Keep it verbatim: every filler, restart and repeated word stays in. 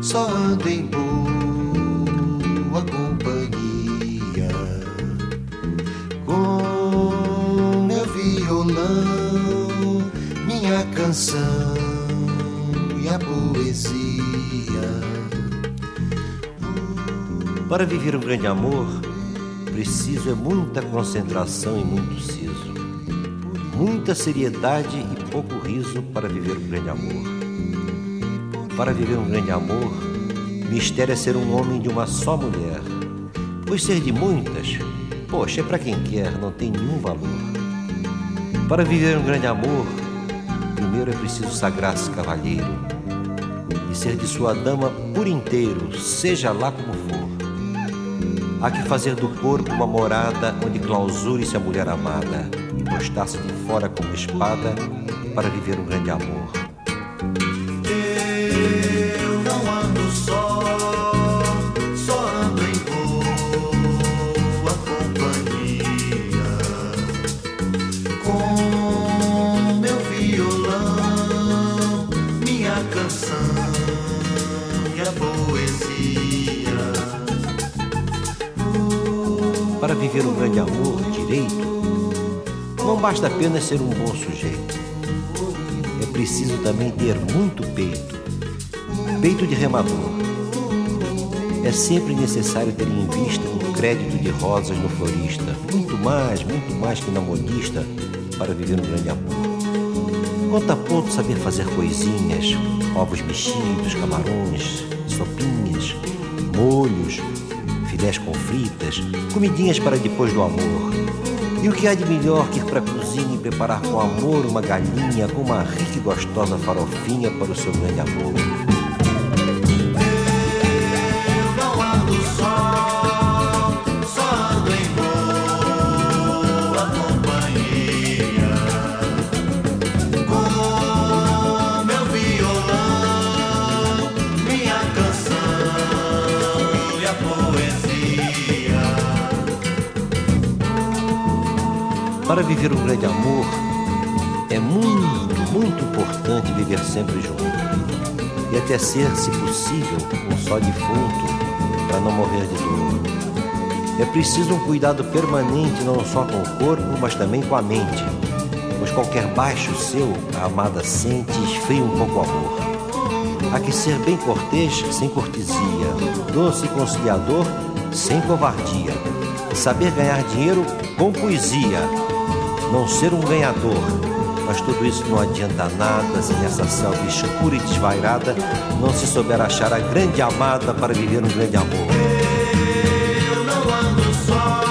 só ando em boa companhia, com meu violão, minha canção e a poesia. Para viver um grande amor, preciso é muita concentração e muito siso, muita seriedade e pouco riso para viver um grande amor. Para viver um grande amor, mistério é ser um homem de uma só mulher, pois ser de muitas, poxa, é para quem quer, não tem nenhum valor. Para viver um grande amor, primeiro é preciso sagrar-se cavalheiro e ser de sua dama por inteiro, seja lá como for. Há que fazer do corpo uma morada onde clausure-se a mulher amada e postar-se de fora como espada para viver um grande amor. Eu não ando só, só ando em boa companhia, com meu violão, minha canção e a poesia. Para viver um grande amor direito, não basta apenas ser um bom sujeito. É preciso também ter muito peito, peito de remador. É sempre necessário ter em vista um crédito de rosas no florista, muito mais, muito mais que na modista, para viver um grande amor. Conta ponto saber fazer coisinhas, ovos mexidos, camarões, sopinhas, molhos, filés com fritas, comidinhas para depois do amor. E o que há de melhor que ir para a cozinha e preparar com amor uma galinha com uma rica e gostosa farofinha para o seu grande amor. Eu não ando só, só ando em boa companhia, com meu violão, minha canção e a poesia. Para viver um grande amor, é muito, muito importante viver sempre junto. E até ser, se possível, um só defunto, para não morrer de dor. É preciso um cuidado permanente, não só com o corpo, mas também com a mente. Pois qualquer baixo seu, a amada sente e esfria um pouco o amor. Há que ser bem cortês, sem cortesia, doce e conciliador, sem covardia. Saber ganhar dinheiro com poesia. Não ser um ganhador, mas tudo isso não adianta nada se nessa selva escura e desvairada não se souber achar a grande amada para viver um grande amor. Eu não ando só.